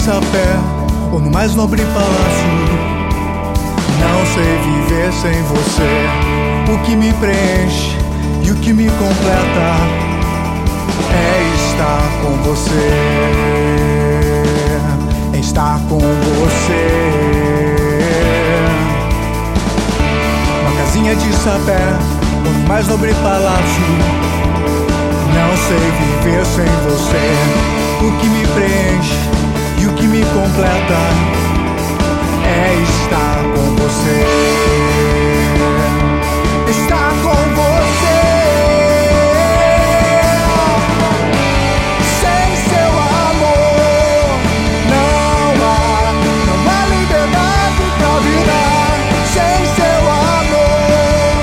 sapé ou no mais nobre palácio. Não sei viver sem você. O que me preenche e o que me completa é estar com você. É estar com você. Uma casinha de sapé ou no mais nobre palácio. Não sei viver sem você. O que me preenche e o que me completa é estar com você. Estar com você. Sem seu amor não há liberdade pra vida. Sem seu amor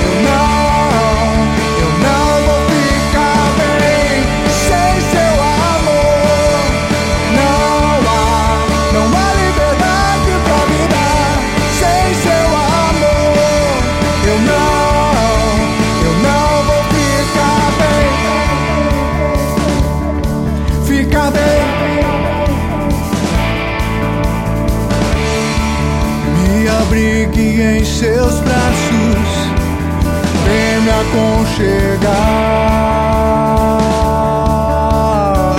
eu não vou ficar bem. Sem seu amor não há liberdade pra vida. Sem seu amor eu não vou ficar bem. Ficar bem. Me abrigue em seus braços, vem me aconchegar.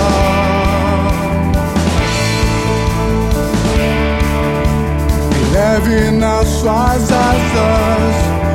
Me leve nas suas asas.